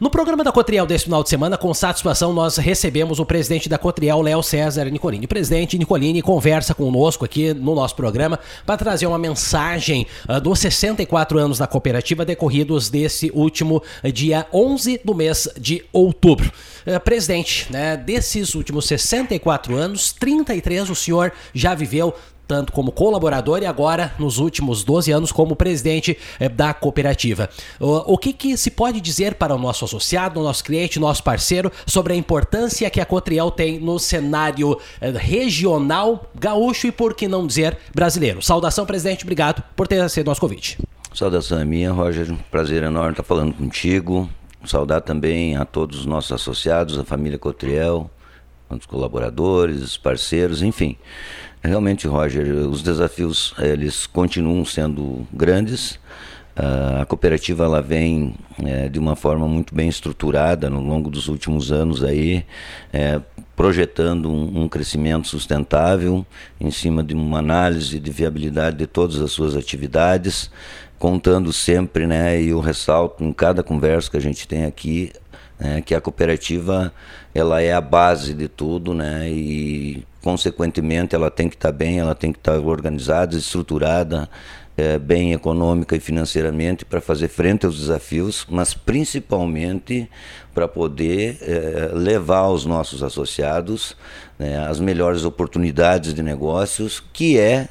No programa da Cotriel desse final de semana, com satisfação, nós recebemos o presidente da Cotriel, Léo César Nicolini. O presidente Nicolini conversa conosco aqui no nosso programa para trazer uma mensagem dos 64 anos da cooperativa decorridos desse último dia 11 do mês de outubro. Presidente, né, desses últimos 64 anos, 33 o senhor já viveu tanto como colaborador e agora nos últimos 12 anos como presidente da cooperativa. O que se pode dizer para o nosso associado, o nosso cliente, nosso parceiro sobre a importância que a Cotriel tem no cenário regional, gaúcho e, por que não dizer, brasileiro? Saudação, presidente, obrigado por ter aceito nosso convite. Saudação é minha, Roger, prazer enorme estar falando contigo. Saudar também a todos os nossos associados, a família Cotriel, os colaboradores, os parceiros, enfim. Realmente, Roger, os desafios eles continuam sendo grandes. A cooperativa ela vem de uma forma muito bem estruturada no longo dos últimos anos aí, projetando um crescimento sustentável em cima de uma análise de viabilidade de todas as suas atividades, contando sempre, e eu ressalto em cada conversa que a gente tem aqui, que a cooperativa ela é a base de tudo, e consequentemente ela tem que estar bem, ela tem que estar organizada, estruturada, bem econômica e financeiramente para fazer frente aos desafios, mas principalmente para poder levar aos nossos associados as melhores oportunidades de negócios, que é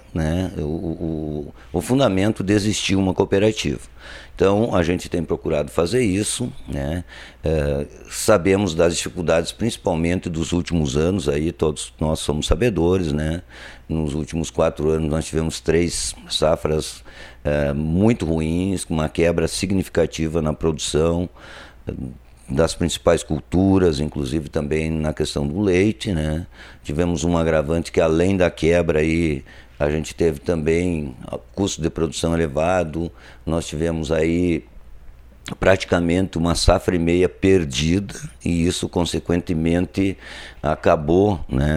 o fundamento de existir uma cooperativa. Então a gente tem procurado fazer isso, sabemos das dificuldades principalmente dos últimos anos, aí todos nós somos sabedores, nos últimos 4 anos nós tivemos 3 safras muito ruins, com uma quebra significativa na produção das principais culturas, inclusive também na questão do leite, Tivemos um agravante que, além da quebra aí, a gente teve também custo de produção elevado, nós tivemos aí praticamente uma safra e meia perdida, e isso consequentemente acabou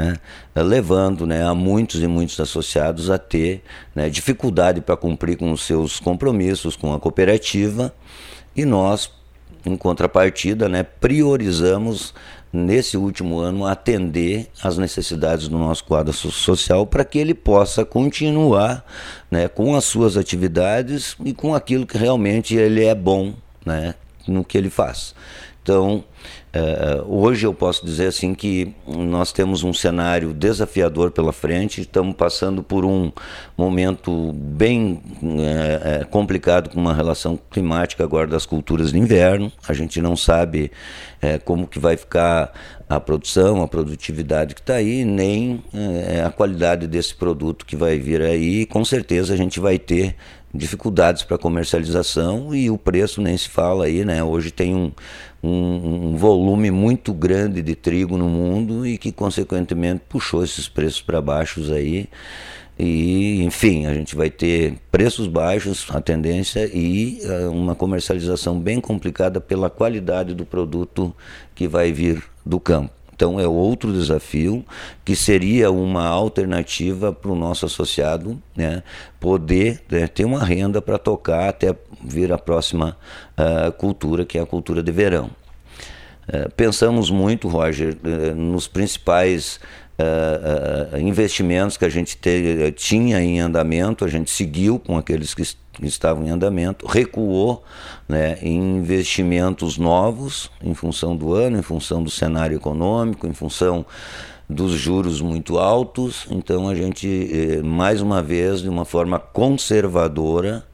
levando a muitos e muitos associados a ter dificuldade para cumprir com os seus compromissos com a cooperativa, e nós, em contrapartida, priorizamos nesse último ano atender às necessidades do nosso quadro social para que ele possa continuar com as suas atividades e com aquilo que realmente ele é bom no que ele faz. Então, hoje eu posso dizer assim que nós temos um cenário desafiador pela frente, estamos passando por um momento bem complicado com uma relação climática agora das culturas de inverno. A gente não sabe como que vai ficar a produção, a produtividade que está aí, nem a qualidade desse produto que vai vir aí. Com certeza a gente vai ter dificuldades para comercialização, e o preço nem se fala aí, Hoje tem um volume muito grande de trigo no mundo e que consequentemente puxou esses preços para baixo aí, e enfim, a gente vai ter preços baixos, a tendência, e uma comercialização bem complicada pela qualidade do produto que vai vir do campo. Então é outro desafio que seria uma alternativa para o nosso associado poder ter uma renda para tocar até vir a próxima cultura, que é a cultura de verão. Pensamos muito, Roger, nos principais investimentos que a gente tinha em andamento. A gente seguiu com aqueles que estavam em andamento, recuou em investimentos novos em função do ano, em função do cenário econômico, em função dos juros muito altos. Então a gente, mais uma vez, de uma forma conservadora,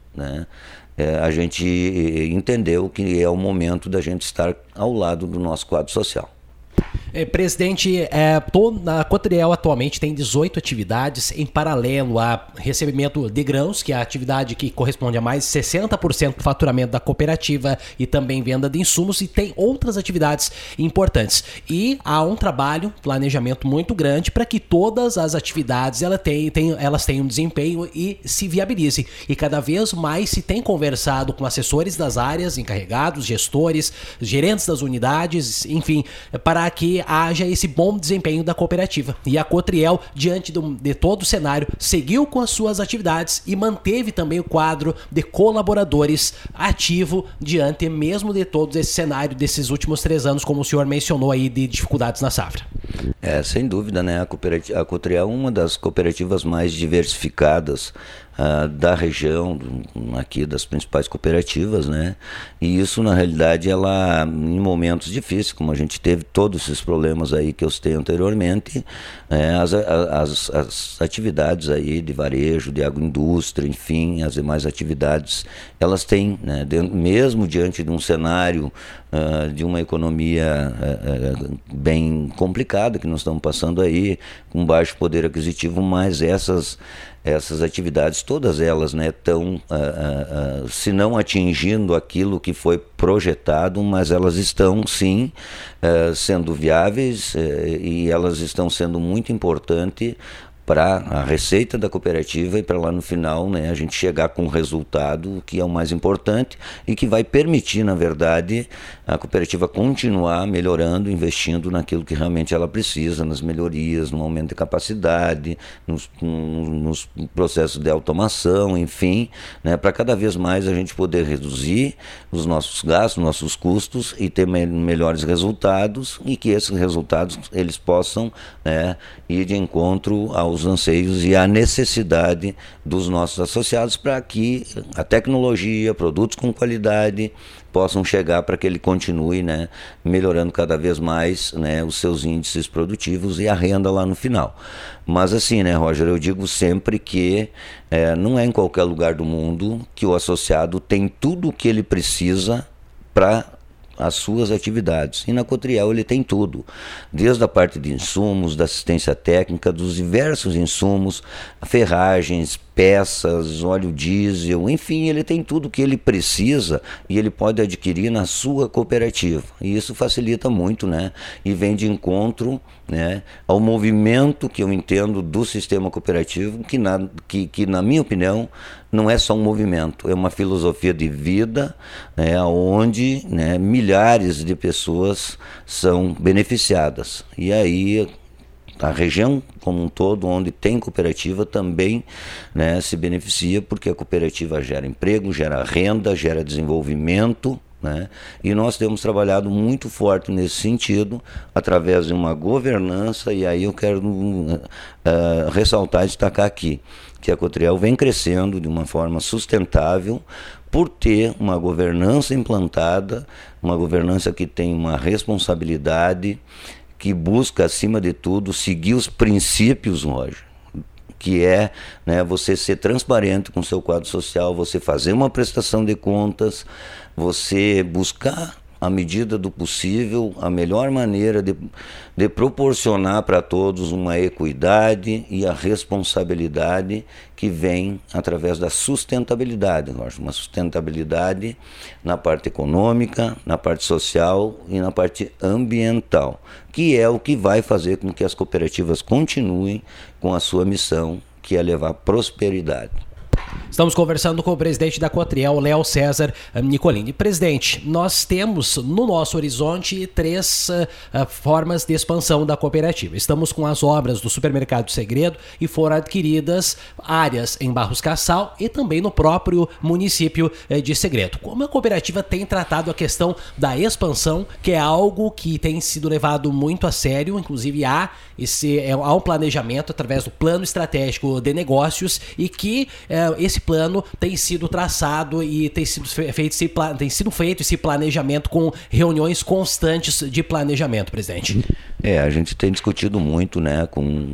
a gente entendeu que é o momento da gente estar ao lado do nosso quadro social. Presidente, a Cotriel atualmente tem 18 atividades em paralelo a recebimento de grãos, que é a atividade que corresponde a mais de 60% do faturamento da cooperativa, e também venda de insumos, e tem outras atividades importantes. E há um trabalho, planejamento muito grande para que todas as atividades elas tenham desempenho e se viabilizem. E cada vez mais se tem conversado com assessores das áreas, encarregados, gestores, gerentes das unidades, enfim, para que que haja esse bom desempenho da cooperativa. E a Cotriel, diante de todo o cenário, seguiu com as suas atividades e manteve também o quadro de colaboradores ativo diante mesmo de todo esse cenário desses últimos 3 anos, como o senhor mencionou aí, de dificuldades na safra. Sem dúvida, né? A Cotriel é uma das cooperativas mais diversificadas da região, aqui das principais cooperativas, né? E isso, na realidade, ela, em momentos difíceis, como a gente teve todos esses problemas aí que eu citei anteriormente, as atividades aí de varejo, de agroindústria, enfim, as demais atividades, elas têm, né, mesmo diante de um cenário de uma economia bem complicada que nós estamos passando aí, com baixo poder aquisitivo, mas essas atividades, todas elas, né, estão, se não atingindo aquilo que foi projetado, mas elas estão, sim, sendo viáveis e elas estão sendo muito importantes para a receita da cooperativa e para lá no final, né, a gente chegar com um resultado que é o mais importante e que vai permitir, na verdade, a cooperativa continuar melhorando, investindo naquilo que realmente ela precisa, nas melhorias, no aumento de capacidade, nos processos de automação, enfim, né, para cada vez mais a gente poder reduzir os nossos gastos, nossos custos e ter melhores resultados e que esses resultados eles possam, né, ir de encontro aos anseios e à necessidade dos nossos associados para que a tecnologia, produtos com qualidade possam chegar para que ele continue, né, melhorando cada vez mais, né, os seus índices produtivos e a renda lá no final. Mas assim, né, Roger, eu digo sempre que não é em qualquer lugar do mundo que o associado tem tudo o que ele precisa para as suas atividades. E na Cotriel ele tem tudo, desde a parte de insumos, da assistência técnica, dos diversos insumos, ferragens, peças, óleo diesel, enfim, ele tem tudo que ele precisa e ele pode adquirir na sua cooperativa. E isso facilita muito, né? E vem de encontro, né, ao movimento que eu entendo do sistema cooperativo, que na minha opinião não é só um movimento, é uma filosofia de vida, né, onde, né, milhares de pessoas são beneficiadas. E aí a região como um todo, onde tem cooperativa, também, né, se beneficia, porque a cooperativa gera emprego, gera renda, gera desenvolvimento, né? E nós temos trabalhado muito forte nesse sentido, através de uma governança, e aí eu quero ressaltar e destacar aqui, que a Cotriel vem crescendo de uma forma sustentável, por ter uma governança implantada, uma governança que tem uma responsabilidade, que busca, acima de tudo, seguir os princípios, Roger, que é, né, você ser transparente com o seu quadro social, você fazer uma prestação de contas, você buscar, à medida do possível, a melhor maneira de proporcionar para todos uma equidade e a responsabilidade que vem através da sustentabilidade, uma sustentabilidade na parte econômica, na parte social e na parte ambiental, que é o que vai fazer com que as cooperativas continuem com a sua missão, que é levar prosperidade. Estamos conversando com o presidente da Cotriel, Léo César Nicolini. Presidente, nós temos no nosso horizonte 3 formas de expansão da cooperativa. Estamos com as obras do Supermercado Segredo e foram adquiridas áreas em Barros Cassal e também no próprio município de Segredo. Como a cooperativa tem tratado a questão da expansão, que é algo que tem sido levado muito a sério, inclusive há um planejamento através do plano estratégico de negócios e que esse plano tem sido traçado e tem sido feito esse planejamento com reuniões constantes de planejamento, presidente. A gente tem discutido muito, né, com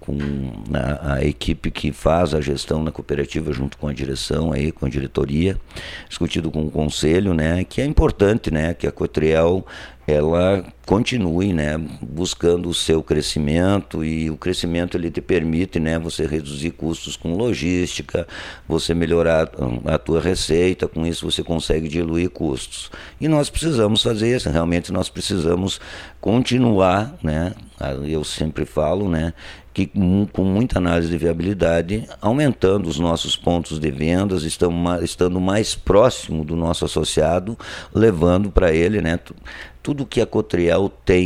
a equipe que faz a gestão na cooperativa junto com a direção, aí, com a diretoria, discutido com o conselho, né, que é importante, né, que a Cotriel ela continue, né, buscando o seu crescimento, e o crescimento ele te permite, né, você reduzir custos com logística, você melhorar a tua receita, com isso você consegue diluir custos. E nós precisamos fazer isso, realmente nós precisamos continuar, né, eu sempre falo, né, que com muita análise de viabilidade, aumentando os nossos pontos de vendas, estando mais próximo do nosso associado, levando para ele, né, tudo que a Cotriel tem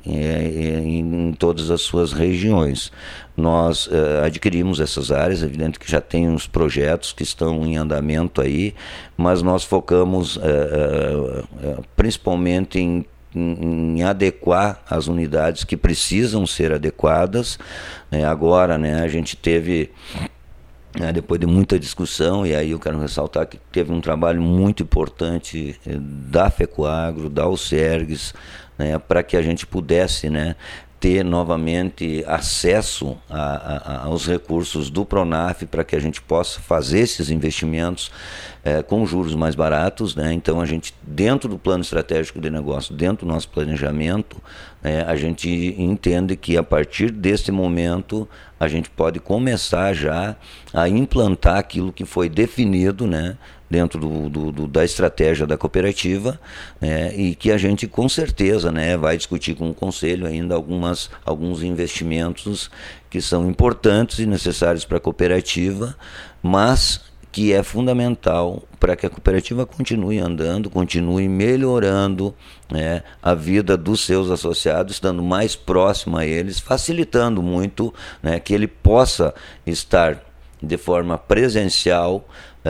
em todas as suas regiões. Nós adquirimos essas áreas, é evidente que já tem uns projetos que estão em andamento aí, mas nós focamos principalmente em adequar as unidades que precisam ser adequadas. Agora, né, a gente teve, depois de muita discussão, e aí eu quero ressaltar que teve um trabalho muito importante da FECOAGRO, da UCERGS, né, para que a gente pudesse, né, ter novamente acesso aos recursos do Pronaf para que a gente possa fazer esses investimentos com juros mais baratos, né? Então a gente, dentro do plano estratégico de negócio, dentro do nosso planejamento, a gente entende que a partir desse momento a gente pode começar já a implantar aquilo que foi definido, né, dentro da estratégia da cooperativa, e que a gente com certeza, né, vai discutir com o Conselho ainda alguns investimentos que são importantes e necessários para a cooperativa, mas que é fundamental para que a cooperativa continue andando, continue melhorando, né, a vida dos seus associados, estando mais próximo a eles, facilitando muito, né, que ele possa estar de forma presencial,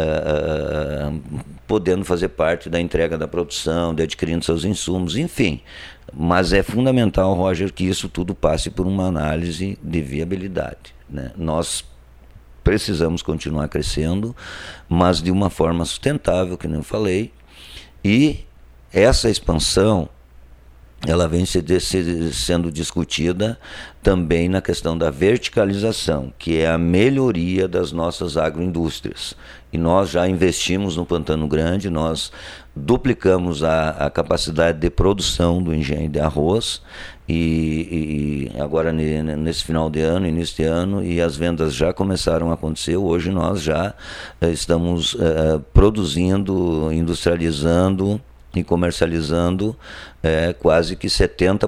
podendo fazer parte da entrega da produção, de adquirindo seus insumos, enfim. Mas é fundamental, Roger, que isso tudo passe por uma análise de viabilidade, né? Nós precisamos continuar crescendo, mas de uma forma sustentável, que nem eu falei, e essa expansão ela vem sendo discutida também na questão da verticalização, que é a melhoria das nossas agroindústrias. E nós já investimos no Pantano Grande, nós duplicamos a capacidade de produção do engenho de arroz, e agora nesse final de ano, início de ano, e as vendas já começaram a acontecer. Hoje nós já estamos produzindo, industrializando e comercializando quase que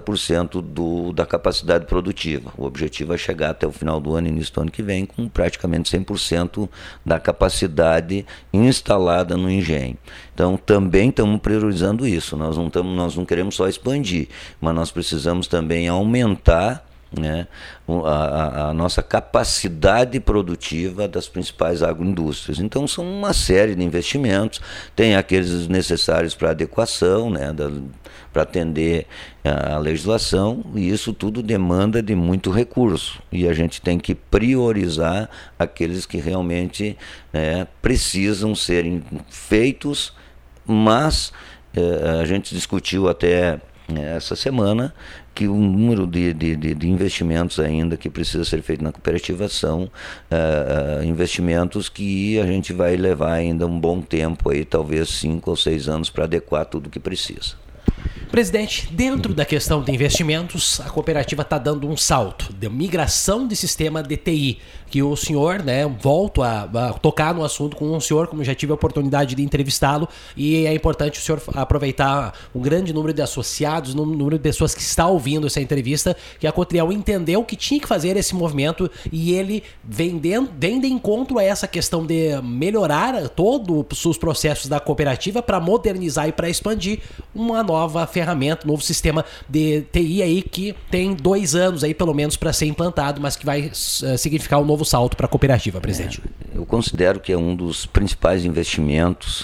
70% da capacidade produtiva. O objetivo é chegar até o final do ano, início do ano que vem, com praticamente 100% da capacidade instalada no engenho. Então também estamos priorizando isso. Nós não queremos só expandir, mas nós precisamos também aumentar, né, a nossa capacidade produtiva das principais agroindústrias. Então são uma série de investimentos, tem aqueles necessários para adequação, né, para atender a legislação, e isso tudo demanda de muito recurso, e a gente tem que priorizar aqueles que realmente precisam serem feitos, mas a gente discutiu até essa semana que o número de investimentos ainda que precisa ser feito na cooperativa são investimentos que a gente vai levar ainda um bom tempo, aí, talvez 5 ou 6 anos, para adequar tudo o que precisa. Presidente, dentro da questão de investimentos, a cooperativa está dando um salto de migração de sistema de TI, que o senhor, né, volto a tocar no assunto com o senhor, como já tive a oportunidade de entrevistá-lo, e é importante o senhor aproveitar um grande número de associados, um número de pessoas que está ouvindo essa entrevista, que a Cotriel entendeu que tinha que fazer esse movimento, e ele vem de encontro a essa questão de melhorar todos os processos da cooperativa para modernizar e para expandir uma nova ferramenta, um novo sistema de TI aí que tem 2 anos aí pelo menos para ser implantado, mas que vai significar um novo salto para a cooperativa, presidente. Eu considero que é um dos principais investimentos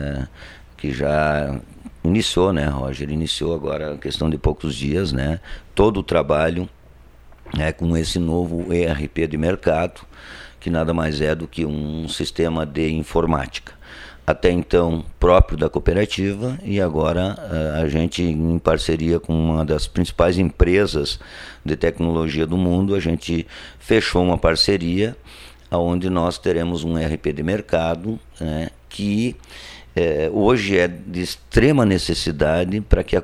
que já iniciou, né, Roger? Iniciou agora a questão de poucos dias, né? Todo o trabalho com esse novo ERP de mercado, que nada mais é do que um sistema de informática. Até então próprio da cooperativa, e agora a gente, em parceria com uma das principais empresas de tecnologia do mundo, a gente fechou uma parceria onde nós teremos um ERP de mercado, né, que hoje é de extrema necessidade para que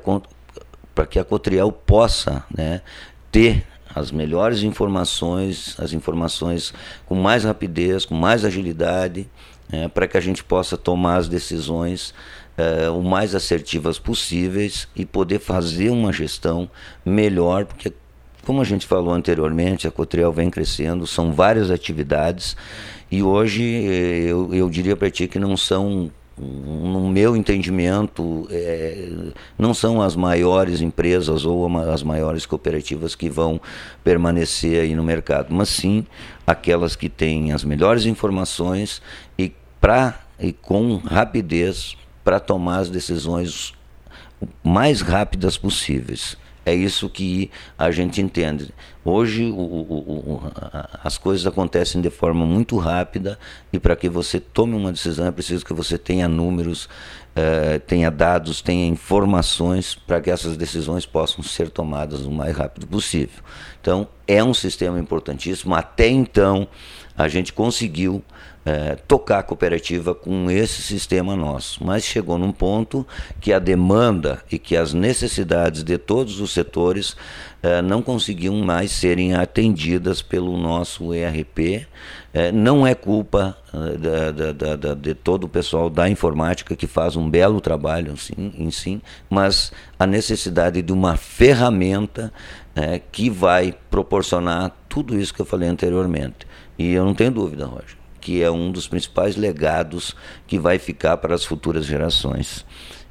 a Cotriel possa, né, ter as melhores informações, as informações com mais rapidez, com mais agilidade, para que a gente possa tomar as decisões o mais assertivas possíveis e poder fazer uma gestão melhor, porque, como a gente falou anteriormente, a Cotriel vem crescendo, são várias atividades, e hoje eu diria para ti que não são no meu entendimento, não são as maiores empresas ou as maiores cooperativas que vão permanecer aí no mercado, mas sim aquelas que têm as melhores informações e com rapidez para tomar as decisões mais rápidas possíveis. É isso que a gente entende. Hoje as coisas acontecem de forma muito rápida e para que você tome uma decisão é preciso que você tenha números, tenha dados, tenha informações para que essas decisões possam ser tomadas o mais rápido possível. Então, é um sistema importantíssimo. Até então, a gente conseguiu tocar a cooperativa com esse sistema nosso, mas chegou num ponto que a demanda e que as necessidades de todos os setores não conseguiam mais serem atendidas pelo nosso ERP. Não é culpa de todo o pessoal da informática, que faz um belo trabalho em si, mas a necessidade de uma ferramenta que vai proporcionar tudo isso que eu falei anteriormente. E eu não tenho dúvida, Roger, que é um dos principais legados que vai ficar para as futuras gerações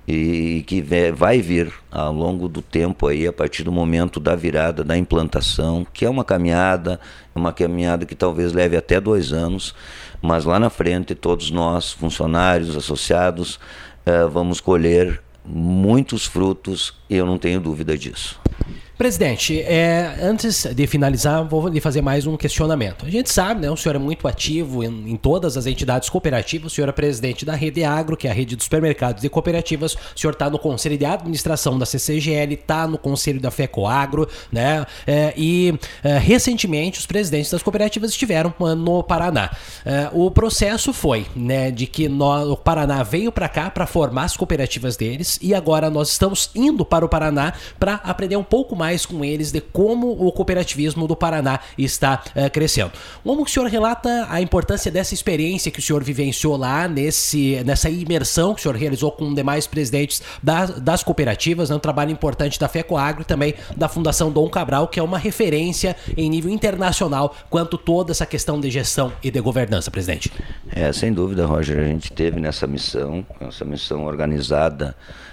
e que vai vir ao longo do tempo aí, a partir do momento da virada, da implantação, que é uma caminhada que talvez leve até 2 anos, mas lá na frente todos nós, funcionários, associados, vamos colher muitos frutos, e eu não tenho dúvida disso. Presidente, antes de finalizar, vou lhe fazer mais um questionamento. A gente sabe, né, o senhor é muito ativo em todas as entidades cooperativas, o senhor é presidente da Rede Agro, que é a rede de supermercados e cooperativas, o senhor está no Conselho de Administração da CCGL, está no Conselho da FECOAGRO, né, recentemente os presidentes das cooperativas estiveram no Paraná. O processo foi, né, de que o Paraná veio para cá para formar as cooperativas deles, e agora nós estamos indo para o Paraná para aprender um pouco mais com eles de como o cooperativismo do Paraná está crescendo. Como o senhor relata a importância dessa experiência que o senhor vivenciou lá, nessa imersão que o senhor realizou com demais presidentes das cooperativas, né, um trabalho importante da FECOAGRO e também da Fundação Dom Cabral, que é uma referência em nível internacional quanto toda essa questão de gestão e de governança, presidente? Sem dúvida, Roger, a gente teve nessa missão organizada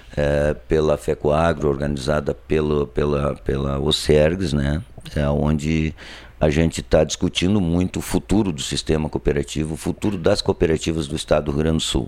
pela FECOAGRO, organizada pela OCERGS, né, onde a gente está discutindo muito o futuro do sistema cooperativo, o futuro das cooperativas do estado do Rio Grande do Sul.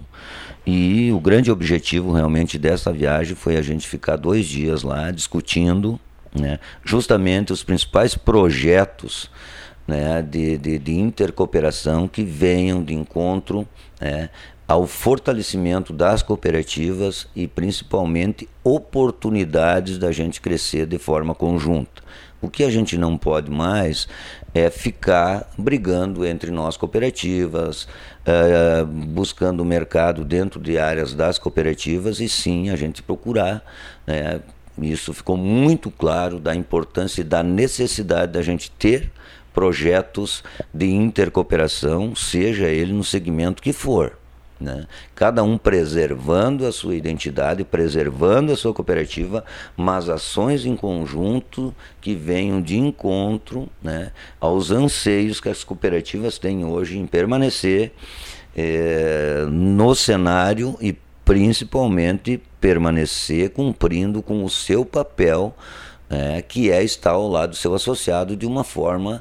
E o grande objetivo realmente dessa viagem foi a gente ficar 2 dias lá discutindo, né, justamente os principais projetos, né, de intercooperação que venham de encontro, né, ao fortalecimento das cooperativas e principalmente oportunidades da gente crescer de forma conjunta. O que a gente não pode mais é ficar brigando entre nós cooperativas, buscando o mercado dentro de áreas das cooperativas, e sim a gente procurar, né, isso ficou muito claro, da importância e da necessidade da gente ter projetos de intercooperação, seja ele no segmento que for, né? Cada um preservando a sua identidade, preservando a sua cooperativa, mas ações em conjunto que venham de encontro, né, aos anseios que as cooperativas têm hoje em permanecer no cenário e principalmente permanecer cumprindo com o seu papel, que é estar ao lado do seu associado de uma forma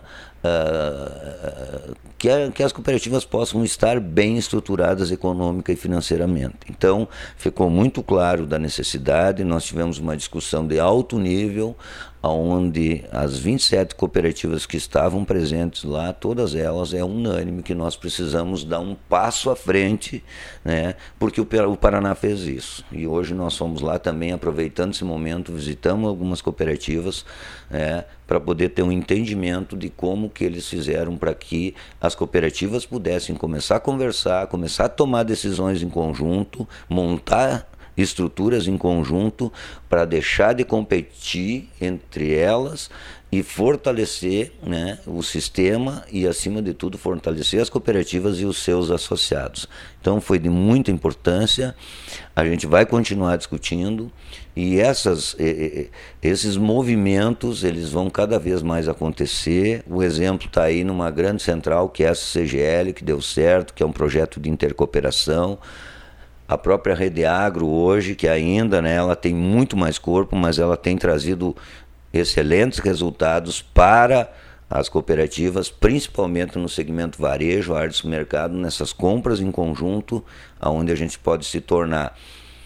que as cooperativas possam estar bem estruturadas econômica e financeiramente. Então, ficou muito claro da necessidade. Nós tivemos uma discussão de alto nível, onde as 27 cooperativas que estavam presentes lá, todas elas, é unânime que nós precisamos dar um passo à frente, né, porque o Paraná fez isso. E hoje nós fomos lá também, aproveitando esse momento, visitamos algumas cooperativas, para poder ter um entendimento de como que eles fizeram para que as cooperativas pudessem começar a conversar, começar a tomar decisões em conjunto, montar estruturas em conjunto para deixar de competir entre elas e fortalecer, né, o sistema e, acima de tudo, fortalecer as cooperativas e os seus associados. Então foi de muita importância, a gente vai continuar discutindo, e esses movimentos eles vão cada vez mais acontecer. O exemplo está aí numa grande central que é a CCGL, que deu certo, que é um projeto de intercooperação. A própria Rede Agro hoje, que ainda, né, ela tem muito mais corpo, mas ela tem trazido excelentes resultados para as cooperativas, principalmente no segmento varejo, área de supermercado, nessas compras em conjunto, onde a gente pode se tornar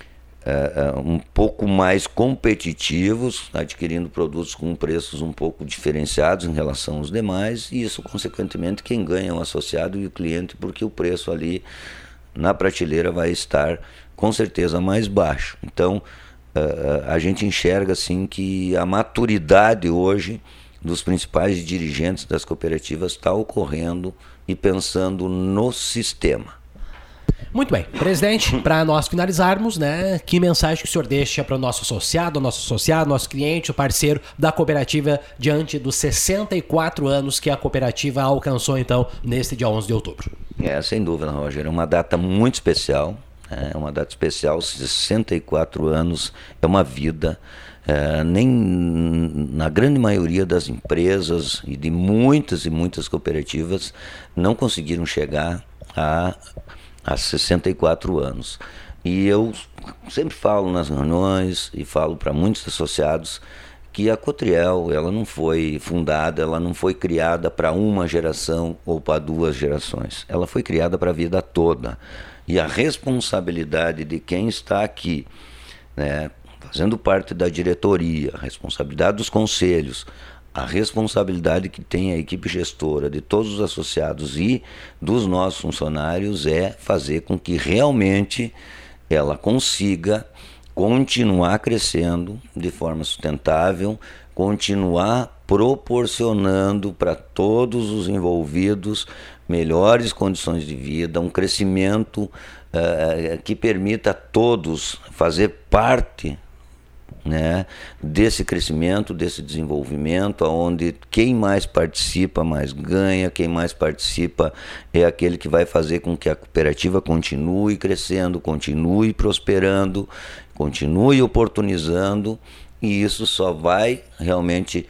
um pouco mais competitivos, adquirindo produtos com preços um pouco diferenciados em relação aos demais, e isso, consequentemente, quem ganha é o associado e o cliente, porque o preço ali na prateleira vai estar com certeza mais baixo. Então, a gente enxerga assim que a maturidade hoje dos principais dirigentes das cooperativas está ocorrendo e pensando no sistema. Muito bem. Presidente, para nós finalizarmos, né, que mensagem que o senhor deixa para o nosso associado, nosso cliente, o parceiro da cooperativa diante dos 64 anos que a cooperativa alcançou, então, neste dia 11 de outubro? Sem dúvida, Roger. É uma data muito especial. É uma data especial, 64 anos é uma vida. Nem na grande maioria das empresas e de muitas e muitas cooperativas não conseguiram chegar a 64 anos. E eu sempre falo nas reuniões e falo para muitos associados que a Cotriel, ela não foi fundada, ela não foi criada para uma geração ou para 2 gerações. Ela foi criada para a vida toda. E a responsabilidade de quem está aqui, né, fazendo parte da diretoria, a responsabilidade dos conselhos, a responsabilidade que tem a equipe gestora de todos os associados e dos nossos funcionários é fazer com que realmente ela consiga continuar crescendo de forma sustentável, continuar proporcionando para todos os envolvidos melhores condições de vida, um crescimento que permita a todos fazer parte, né, desse crescimento, desse desenvolvimento, onde quem mais participa mais ganha, quem mais participa é aquele que vai fazer com que a cooperativa continue crescendo, continue prosperando, continue oportunizando, e isso só vai realmente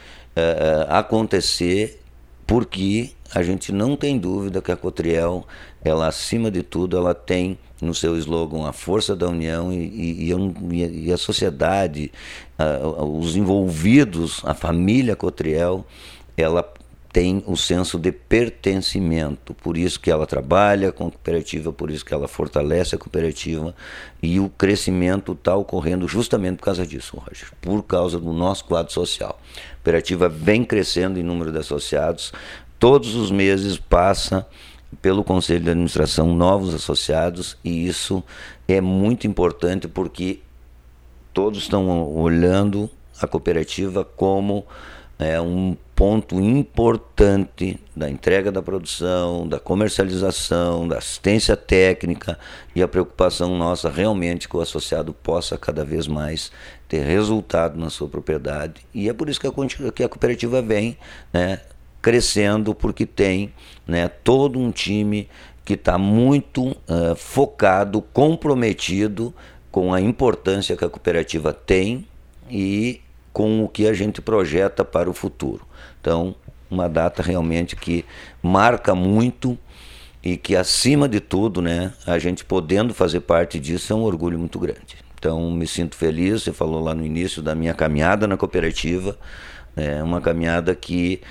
acontecer porque a gente não tem dúvida que a Cotriel, ela acima de tudo, ela tem no seu slogan a força da união e a sociedade, os envolvidos, a família Cotriel, ela tem o senso de pertencimento, por isso que ela trabalha com a cooperativa, por isso que ela fortalece a cooperativa, e o crescimento está ocorrendo justamente por causa disso, Roger, por causa do nosso quadro social. A cooperativa vem crescendo em número de associados, todos os meses passa pelo Conselho de Administração novos associados, e isso é muito importante porque todos estão olhando a cooperativa como um ponto importante da entrega da produção, da comercialização, da assistência técnica, e a preocupação nossa realmente que o associado possa cada vez mais ter resultado na sua propriedade. E é por isso que a cooperativa vem, né, crescendo, porque tem, né, todo um time que está muito focado, comprometido com a importância que a cooperativa tem e com o que a gente projeta para o futuro. Então, uma data realmente que marca muito e que, acima de tudo, né, a gente podendo fazer parte disso é um orgulho muito grande. Então, me sinto feliz. Você falou lá no início da minha caminhada na cooperativa, uma caminhada que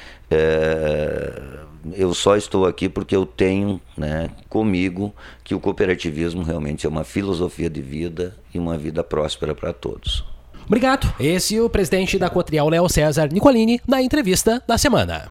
eu só estou aqui porque eu tenho, né, comigo que o cooperativismo realmente é uma filosofia de vida e uma vida próspera para todos. Obrigado. Esse é o presidente da Cotriel, Léo César Nicolini, na entrevista da semana.